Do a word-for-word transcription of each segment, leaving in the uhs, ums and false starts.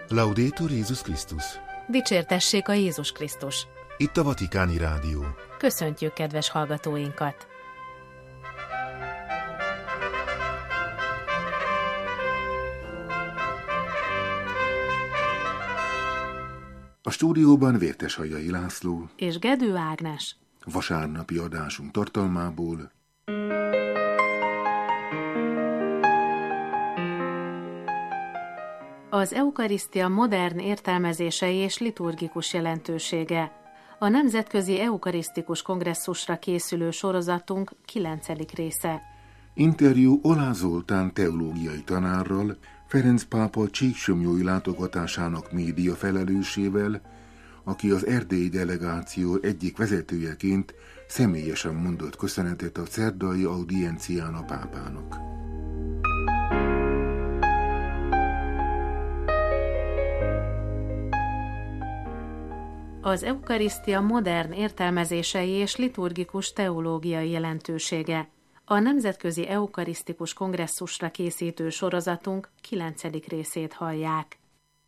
Laudetur Jézus Krisztus! Dicsértessék a Jézus Krisztus! Itt a Vatikáni Rádió. Köszöntjük kedves hallgatóinkat! A stúdióban Vérteshajai László és Gedő Ágnes. Vasárnapi adásunk tartalmából: az eukarisztia modern értelmezései és liturgikus jelentősége. A Nemzetközi Eukarisztikus Kongresszusra készülő sorozatunk kilencedik része. Interjú Oláh Zoltán teológiai tanárral, Ferenc pápa csíksomlyói látogatásának média felelősével, aki az erdélyi delegáció egyik vezetőjeként személyesen mondott köszönetet a szerdai audiencián a pápának. Az eukarisztia modern értelmezései és liturgikus teológiai jelentősége. A Nemzetközi Eukarisztikus Kongresszusra készítő sorozatunk kilencedik részét hallják.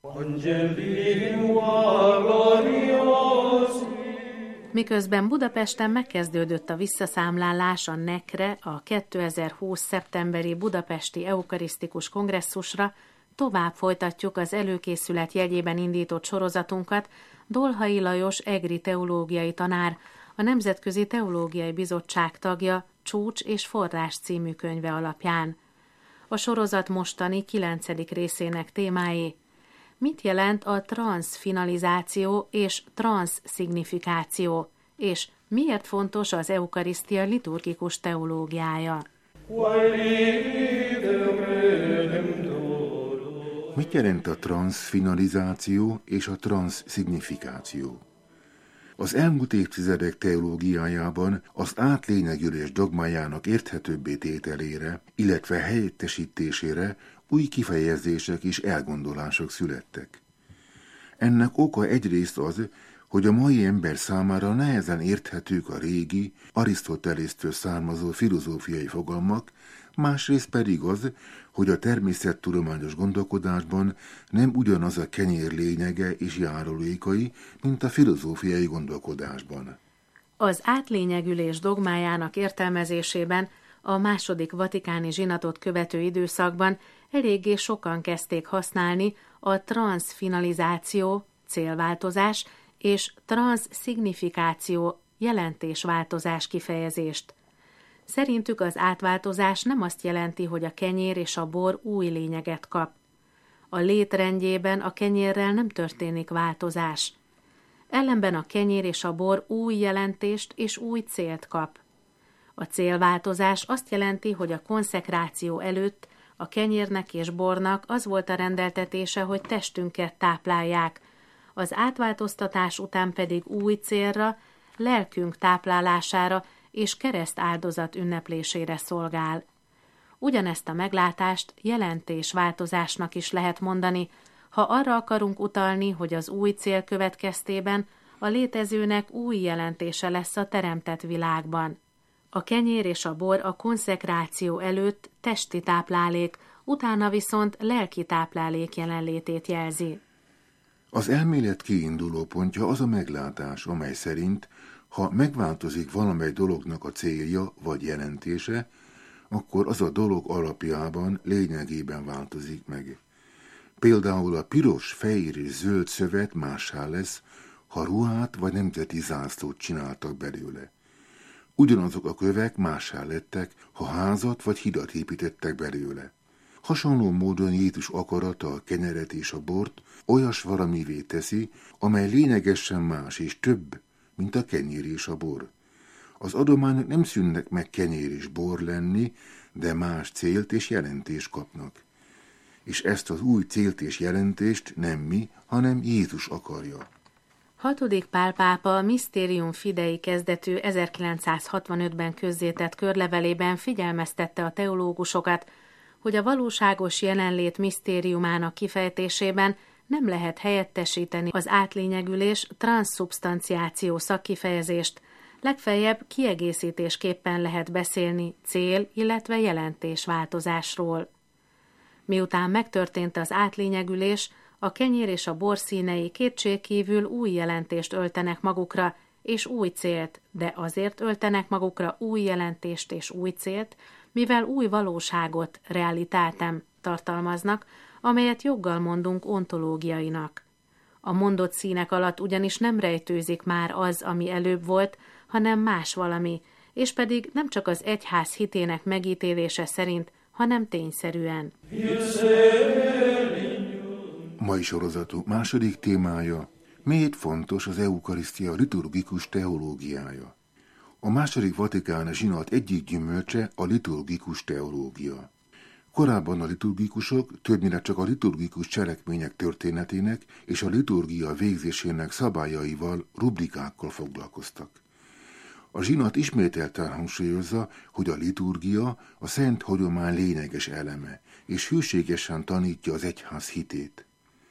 Miközben Budapesten megkezdődött a visszaszámlálás a nekre, a kétezer-húsz szeptemberi Budapesti Eukarisztikus Kongresszusra, tovább folytatjuk az előkészület jegyében indított sorozatunkat Dolhai Lajos egri teológiai tanár, a Nemzetközi Teológiai Bizottság tagja Csúcs és Forrás című könyve alapján. A sorozat mostani kilencedik részének témái: mit jelent a transzfinalizáció és transzszignifikáció, és miért fontos az eukarisztia liturgikus teológiája? Mit jelent a transzfinalizáció és a transzszignifikáció? Az elmúlt évtizedek teológiájában az átlényegülés dogmájának érthetőbbé tételére, illetve helyettesítésére új kifejezések és elgondolások születtek. Ennek oka egyrészt az, hogy a mai ember számára nehezen érthetők a régi, Arisztotelésztől származó filozófiai fogalmak, másrészt pedig az, hogy a természettudományos gondolkodásban nem ugyanaz a kenyér lényege és járulékai, mint a filozófiai gondolkodásban. Az átlényegülés dogmájának értelmezésében a második vatikáni zsinatot követő időszakban eléggé sokan kezdték használni a transzfinalizáció, célváltozás, és transzszignifikáció, jelentésváltozás kifejezést. Szerintük az átváltozás nem azt jelenti, hogy a kenyér és a bor új lényeget kap. A létrendjében a kenyérrel nem történik változás. Ellenben a kenyér és a bor új jelentést és új célt kap. A célváltozás azt jelenti, hogy a konszekráció előtt a kenyérnek és bornak az volt a rendeltetése, hogy testünket táplálják, az átváltoztatás után pedig új célra, lelkünk táplálására és kereszt áldozat ünneplésére szolgál. Ugyanezt a meglátást jelentésváltozásnak is lehet mondani, ha arra akarunk utalni, hogy az új cél következtében a létezőnek új jelentése lesz a teremtett világban. A kenyér és a bor a konszekráció előtt testi táplálék, utána viszont lelki táplálék jelenlétét jelzi. Az elmélet kiinduló pontja az a meglátás, amely szerint, ha megváltozik valamely dolognak a célja vagy jelentése, akkor az a dolog alapjában, lényegében változik meg. Például a piros, fehér és zöld szövet mássá lesz, ha ruhát vagy nemzeti zászlót csináltak belőle. Ugyanazok a kövek mássá lettek, ha házat vagy hidat építettek belőle. Hasonló módon Jézus akarata a kenyeret és a bort olyas valamivé teszi, amely lényegesen más és több, mint a kenyér és a bor. Az adományok nem szűnnek meg kenyér és bor lenni, de más célt és jelentést kapnak. És ezt az új célt és jelentést nem mi, hanem Jézus akarja. Hatodik Pál pápa a Mysterium Fidei kezdetű ezerkilencszázhatvanötben közzétett körlevelében figyelmeztette a teológusokat, hogy a valóságos jelenlét misztériumának kifejtésében nem lehet helyettesíteni az átlényegülés transzszubstanciáció szakkifejezést, legfeljebb kiegészítésképpen lehet beszélni cél, illetve jelentésváltozásról. Miután megtörtént az átlényegülés, A kenyér és a bor színei kétségkívül új jelentést öltenek magukra, és új célt, de azért öltenek magukra új jelentést és új célt, mivel új valóságot, realitátem tartalmaznak, amelyet joggal mondunk ontológiainak. A mondott színek alatt ugyanis nem rejtőzik már az, ami előbb volt, hanem más valami, és pedig nem csak az egyház hitének megítélése szerint, hanem tényszerűen. Mai sorozatunk második témája: miért fontos az eukarisztia liturgikus teológiája? A második vatikáni zsinat egyik gyümölcse a liturgikus teológia. Korábban a liturgikusok többnyire csak a liturgikus cselekmények történetének és a liturgia végzésének szabályaival, rubrikákkal foglalkoztak. A zsinat ismételten hangsúlyozza, hogy a liturgia a szent hagyomány lényeges eleme, és hűségesen tanítja az egyház hitét.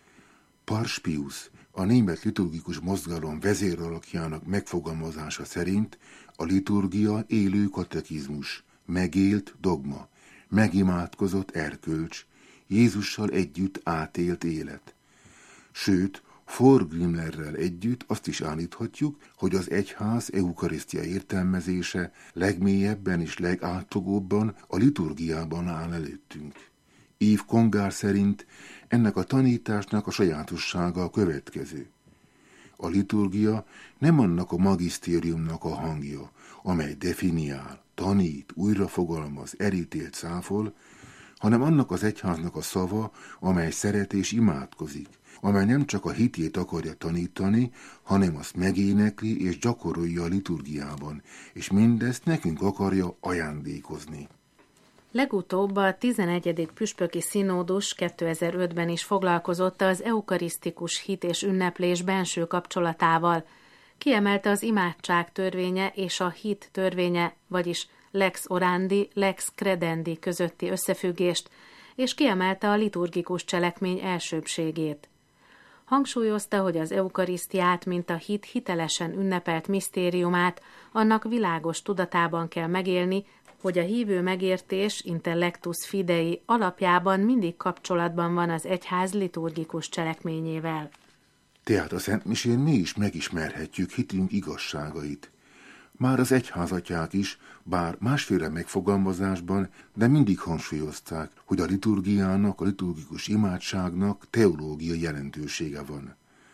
Pars Pius, a német liturgikus mozgalom vezéralakjának megfogalmazása szerint a liturgia élő katekizmus, megélt dogma, megimádkozott erkölcs, Jézussal együtt átélt élet. Sőt, Forgrimlerrel együtt azt is állíthatjuk, hogy az egyház eukarisztia értelmezése legmélyebben és legátfogóbban a liturgiában áll előttünk. Yves Congar szerint ennek a tanításnak a sajátossága a következő. A liturgia nem annak a magisztériumnak a hangja, amely definiál, tanít, újrafogalmaz, elítélt, cáfol, hanem annak az egyháznak a szava, amely szeret és imádkozik, amely nem csak a hitét akarja tanítani, hanem azt megénekli és gyakorolja a liturgiában, és mindezt nekünk akarja ajándékozni. Legutóbb a tizenegyedik püspöki színódus kétezer-ötben is foglalkozott az eukarisztikus hit és ünneplés benső kapcsolatával. Kiemelte az imádság törvénye és a hit törvénye, vagyis lex orandi, lex credendi közötti összefüggést, és kiemelte a liturgikus cselekmény elsőbbségét. Hangsúlyozta, hogy az eukarisztiát, mint a hit hitelesen ünnepelt misztériumát, annak világos tudatában kell megélni, hogy a hívő megértés, intellectus fidei alapjában mindig kapcsolatban van az egyház liturgikus cselekményével. Tehát a szentmisén mi is megismerhetjük hitünk igazságait. Már az egyházatják is, bár másféle megfogalmazásban, de mindig hangsúlyozták, hogy a liturgiának, a liturgikus imádságnak teológiai jelentősége van.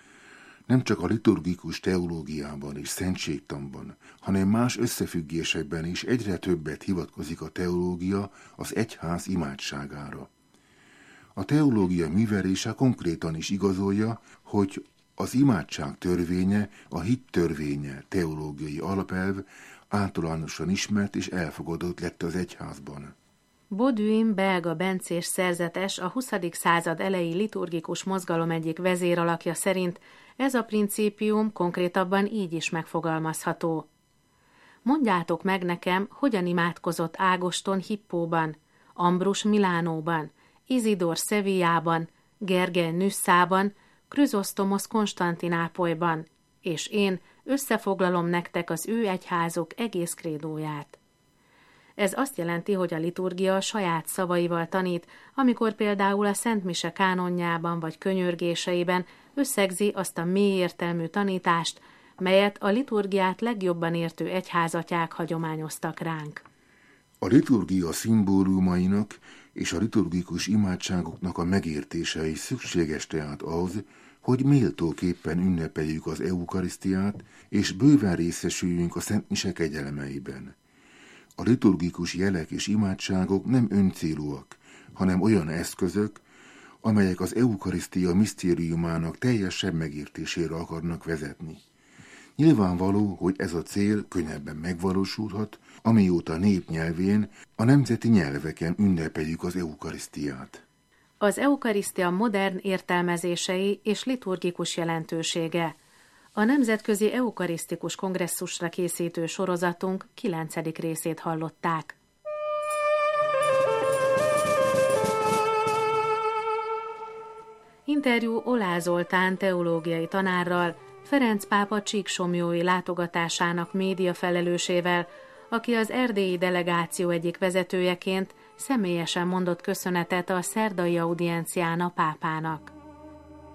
Nem csak a liturgikus teológiában és szentségtanban, hanem más összefüggésekben is egyre többet hivatkozik a teológia az egyház imádságára. A teológia művelése konkrétan is igazolja, hogy az imádság törvénye, a hit törvénye, teológiai alapelv általánosan ismert és elfogadott lett az egyházban. Bauduin belga bencés szerzetes, a huszadik század elejé liturgikus mozgalom egyik vezéralakja szerint ez a principium konkrétabban így is megfogalmazható. Mondjátok meg nekem, hogyan imádkozott Ágoston Hippóban, Ambrus Milánóban, Izidor Szevillában, Gergely Nüsszában, Krüzosztomosz Konstantinápolyban, és én összefoglalom nektek az ő egyházok egész krédóját. Ez azt jelenti, hogy a liturgia saját szavaival tanít, amikor például a Szent Mise kánonjában vagy könyörgéseiben összegzi azt a mély értelmű tanítást, melyet a liturgiát legjobban értő egyházatják hagyományoztak ránk. A liturgia szimbólumainak és a liturgikus imádságoknak a megértése is szükséges tehát az, hogy méltóképpen ünnepeljük az eukarisztiát, és bőven részesüljünk a Szent Mise kegyelemeiben. A liturgikus jelek és imádságok nem öncélúak, hanem olyan eszközök, amelyek az eukarisztia misztériumának teljesebb megértésére akarnak vezetni. Nyilvánvaló, hogy ez a cél könnyebben megvalósulhat, amióta népnyelvén, a nemzeti nyelveken ünnepeljük az eukarisztiát. Az eukarisztia modern értelmezései és liturgikus jelentősége. A Nemzetközi Eukarisztikus Kongresszusra készítő sorozatunk kilencedik részét hallották. Interjú Olá Zoltán teológiai tanárral, Ferenc pápa csíksomlyói látogatásának média felelősével, aki az erdélyi delegáció egyik vezetőjeként személyesen mondott köszönetet a szerdai audiencián a pápának.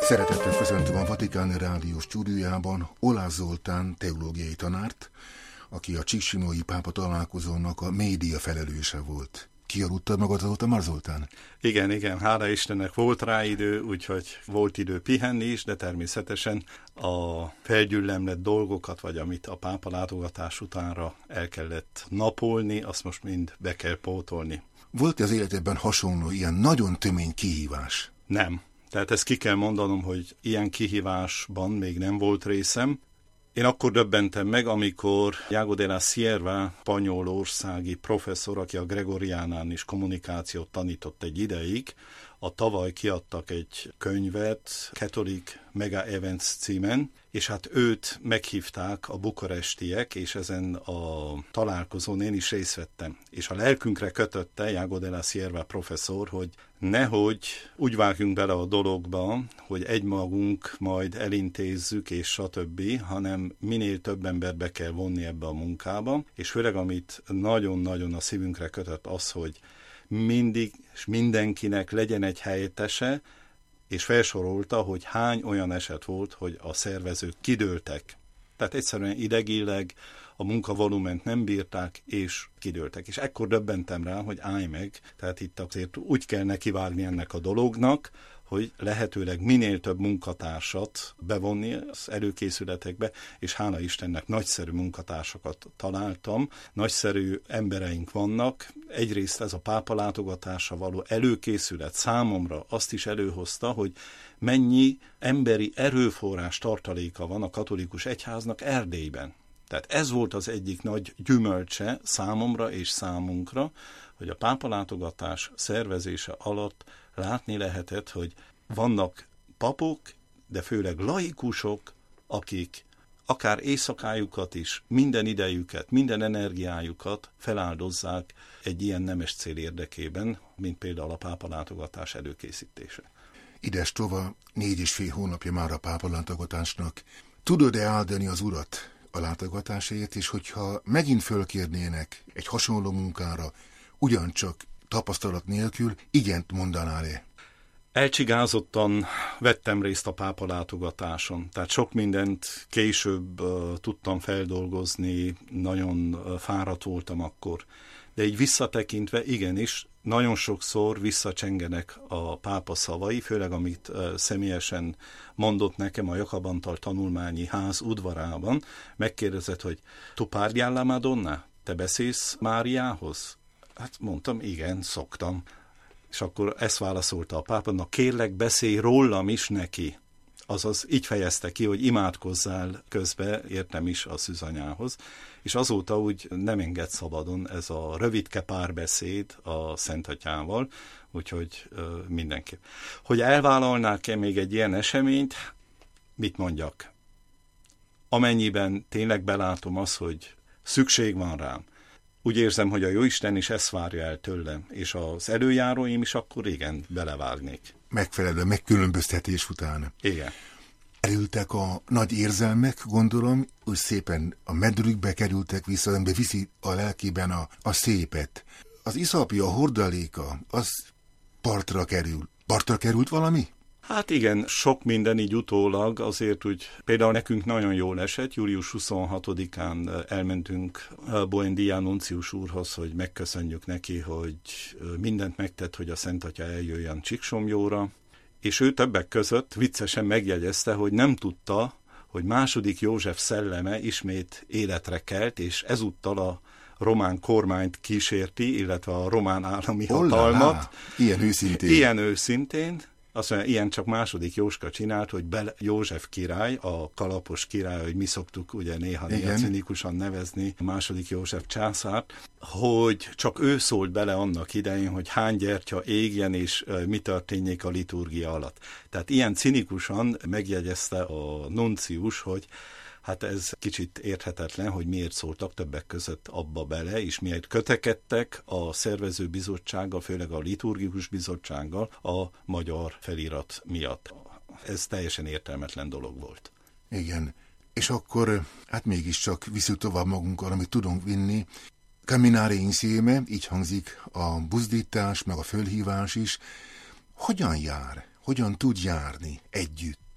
Szeretettel köszöntöm a Vatikáni Rádió stúdiójában Oláh Zoltán teológiai tanárt, aki a csíksimói pápa találkozónak a média felelőse volt. Kialudtad magad azóta már, Zoltán? Igen, igen, hála Istennek volt rá idő, úgyhogy volt idő pihenni is, de természetesen a felgyüllemlett dolgokat, vagy amit a pápa látogatás utánra el kellett napolni, azt most mind be kell pótolni. Volt az életedben hasonló, ilyen nagyon tömény kihívás? Nem. Tehát ezt ki kell mondanom, hogy ilyen kihívásban még nem volt részem. Én akkor döbbentem meg, amikor Iago de la Sierva, spanyolországi professzor, aki a Gregoriánán is kommunikációt tanított egy ideig, a tavaly kiadtak egy könyvet, Catholic Mega Events címen, és hát őt meghívták a bukarestiek, és ezen a találkozón én is részt vettem. És a lelkünkre kötötte Iago de la Sierva professzor, hogy nehogy úgy vágjunk bele a dologba, hogy egymagunk majd elintézzük, és stb., hanem minél több embert be kell vonni ebbe a munkába, és főleg amit nagyon-nagyon a szívünkre kötött az, hogy mindig és mindenkinek legyen egy helyettese, és felsorolta, hogy hány olyan eset volt, hogy a szervezők kidőltek. Tehát egyszerűen idegileg a munkavolument nem bírták, és kidőltek. És ekkor döbbentem rá, hogy állj meg, tehát itt azért úgy kell nekivágni ennek a dolognak, hogy lehetőleg minél több munkatársat bevonni az előkészületekbe, és hála Istennek nagyszerű munkatársakat találtam, nagyszerű embereink vannak. Egyrészt ez a pápa látogatásra való előkészület számomra azt is előhozta, hogy mennyi emberi erőforrás tartaléka van a katolikus egyháznak Erdélyben. Tehát ez volt az egyik nagy gyümölcse számomra és számunkra, hogy a pápa látogatás szervezése alatt látni lehetett, hogy vannak papok, de főleg laikusok, akik akár éjszakájukat is, minden idejüket, minden energiájukat feláldozzák egy ilyen nemes cél érdekében, mint például a pápa látogatás előkészítése. Ides tova, négy és fél hónapja már a pápa látogatásnak. Tudod-e áldani az Urat a látogatásért, és hogyha megint fölkérnének egy hasonló munkára, ugyancsak tapasztalat nélkül, igent mondanál-e? Elcsigázottan vettem részt a pápa látogatáson, tehát sok mindent később uh, tudtam feldolgozni, nagyon uh, fáradt voltam akkor. De így visszatekintve igenis, nagyon sokszor visszacsengenek a pápa szavai, főleg amit uh, személyesen mondott nekem a Jakab Antal tanulmányi ház udvarában. Megkérdezett, hogy tu parli alla Madonna? Te beszélsz Máriához? Hát mondtam, igen, szoktam. És akkor ezt válaszolta a pápa, na kérlek, beszélj rólam is neki. Azaz így fejezte ki, hogy imádkozzál közbe, értem is a szűzanyához. És azóta úgy nem enged szabadon ez a rövidke párbeszéd a Szentatyával, úgyhogy ö, mindenképp. Hogy elvállalnák-e még egy ilyen eseményt, mit mondjak? Amennyiben tényleg belátom azt, hogy szükség van rám, úgy érzem, hogy a Jóisten is ezt várja el tőlem, és az előjáróim is akkor igen, belevágnék. Megfelelő megkülönböztetés után. Igen. Elültek a nagy érzelmek, gondolom, úgy szépen a medrükbe kerültek vissza, de viszi a lelkében a, a szépet. Az iszapja, a hordaléka, az partra kerül. Partra került valami? Hát igen, sok minden így utólag, azért úgy például nekünk nagyon jól esett, július huszonhatodikán elmentünk Buendía nuncius úrhoz, hogy megköszönjük neki, hogy mindent megtett, hogy a Szent Atya eljöjjön Csíksomjóra, és ő többek között viccesen megjegyezte, hogy nem tudta, hogy második József szelleme ismét életre kelt, és ezúttal a román kormányt kísérti, illetve a román állami hatalmat. Ilyen őszintén. Ilyen őszintén. Azt mondja, ilyen csak második Jóska csinált, hogy Bel József király, a kalapos király, hogy mi szoktuk ugye néha, néha cinikusan nevezni a második József császárt, hogy csak ő szólt bele annak idején, hogy hány gyertya égjen, és mi történjék a liturgia alatt. Tehát ilyen cinikusan megjegyezte a nuncius, hogy hát ez kicsit érthetetlen, hogy miért szóltak többek között abba bele, és miért kötekedtek a szervező bizottsággal, főleg a liturgikus bizottsággal a magyar felirat miatt. Ez teljesen értelmetlen dolog volt. Igen, és akkor hát mégiscsak visszük tovább magunkkal, amit tudunk vinni. Camminare insieme, így hangzik a buzdítás, meg a fölhívás is. Hogyan jár? Hogyan tud járni együtt?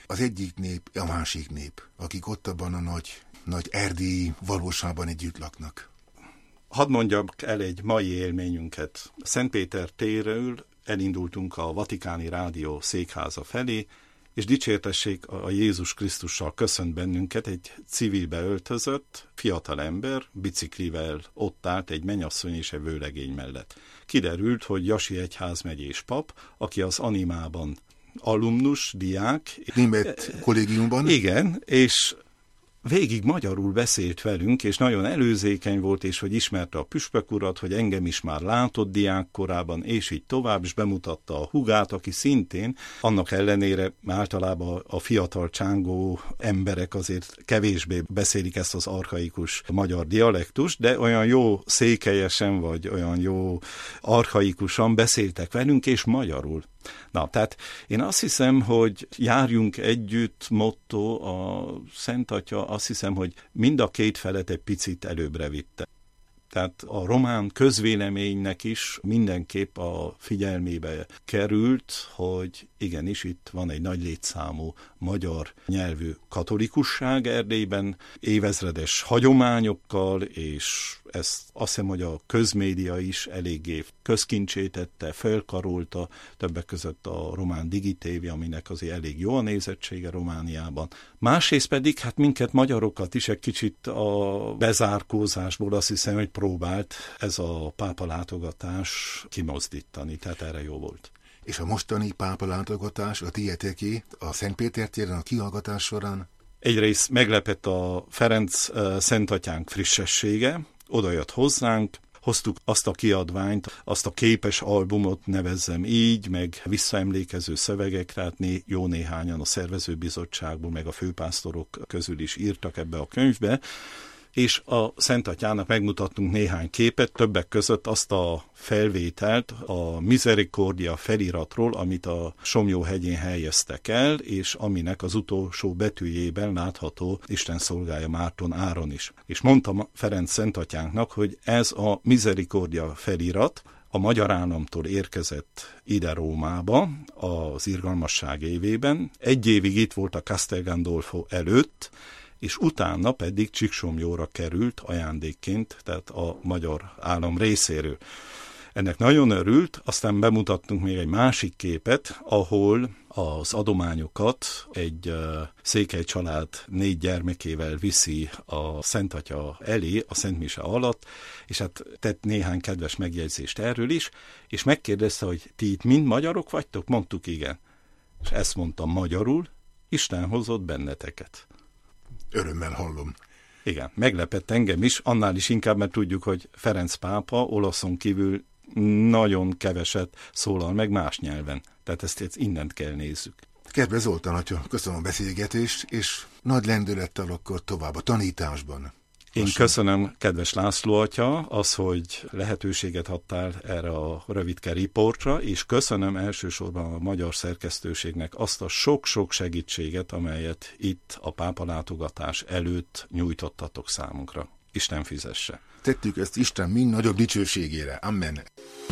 az egyik nép, a másik nép, akik ott abban a nagy, nagy erdélyi valóságban együtt laknak. Hadd mondjam el egy mai élményünket. Szentpéter térről elindultunk a Vatikáni Rádió székháza felé, és dicsértessék a Jézus Krisztussal köszönt bennünket egy civilbe öltözött fiatal ember, biciklivel ott állt egy mennyasszony és egy vőlegény mellett. Kiderült, hogy Jasi egyházmegyés pap, aki az Animában alumnus, diák. Német kollégiumban? Igen, és végig magyarul beszélt velünk, és nagyon előzékeny volt, és hogy ismerte a püspök urat, hogy engem is már látott diákkorában, és így tovább, és bemutatta a hugát, aki szintén, annak ellenére általában a fiatal csángó emberek azért kevésbé beszélik ezt az archaikus magyar dialektust, de olyan jó székelyesen, vagy olyan jó archaikusan beszéltek velünk, és magyarul. Na, tehát én azt hiszem, hogy járjunk együtt motto, a Szent Atya azt hiszem, hogy mind a két felet egy picit előbbre vitte. Tehát a román közvéleménynek is mindenképp a figyelmébe került, hogy igenis itt van egy nagy létszámú magyar nyelvű katolikusság Erdélyben, évezredes hagyományokkal, és ezt azt hiszem, hogy a közmédia is eléggé közkincsétette, felkarolta, többek között a román digitévé, aminek azért elég jó a nézettsége Romániában. Másrészt pedig, hát minket magyarokat is egy kicsit a bezárkózásból azt hiszem, hogy próbált ez a pápa látogatás kimozdítani, tehát erre jó volt. És a mostani pápa látogatás, a tieteké, a Szentpéter téren a kihallgatás során? Egyrészt meglepett a Ferenc Szentatyánk frissessége, oda jött hozzánk, hoztuk azt a kiadványt, azt a képes albumot nevezzem így, meg visszaemlékező szövegek, tehát né, jó néhányan a szervezőbizottságból, meg a főpásztorok közül is írtak ebbe a könyvbe, és a Szentatyának megmutattunk néhány képet, többek között azt a felvételt a Misericordia feliratról, amit a Somlyó-hegyén helyeztek el, és aminek az utolsó betűjében látható Isten szolgája Márton Áron is. És mondtam Ferenc Szentatyánknak, hogy ez a Misericordia felirat a magyar államtól érkezett ide Rómába az irgalmasság évében. Egy évig itt volt a Castel Gandolfo előtt, és utána pedig Csíksomlyóra került ajándékként, tehát a magyar állam részéről. Ennek nagyon örült, aztán bemutattunk még egy másik képet, ahol az adományokat egy uh, székely család négy gyermekével viszi a Szent Atya elé, a Szent Mise alatt, és hát tett néhány kedves megjegyzést erről is, és megkérdezte, hogy ti itt mind magyarok vagytok? Mondtuk igen. És ezt mondtam magyarul, Isten hozott benneteket. Örömmel hallom. Igen, meglepett engem is, annál is inkább, mert tudjuk, hogy Ferenc pápa olaszon kívül nagyon keveset szólal meg más nyelven. Tehát ezt, ezt innen kell nézzük. Kedves Zoltán atya, köszönöm a beszélgetést, és nagy lendülettel akkor tovább a tanításban. Én köszönöm, kedves László atya, az, hogy lehetőséget adtál erre a rövidke riportra, és köszönöm elsősorban a magyar szerkesztőségnek azt a sok-sok segítséget, amelyet itt a pápa látogatás előtt nyújtottatok számunkra. Isten fizesse. Tettük ezt Isten mind nagyobb dicsőségére. Amen.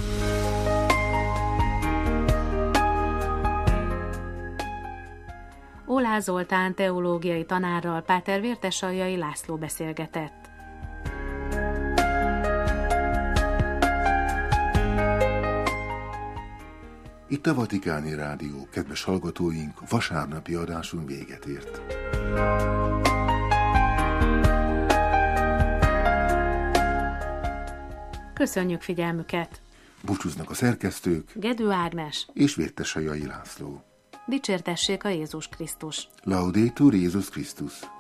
Oláh Zoltán teológiai tanárral Páter Vértesaljai László beszélgetett. Itt a Vatikáni Rádió, kedves hallgatóink, vasárnapi adásunk véget ért. Köszönjük figyelmüket! Búcsúznak a szerkesztők Gedő Ágnes és Vértesaljai László. Dicsértessék a Jézus Krisztus! Laudetur Jézus Krisztus!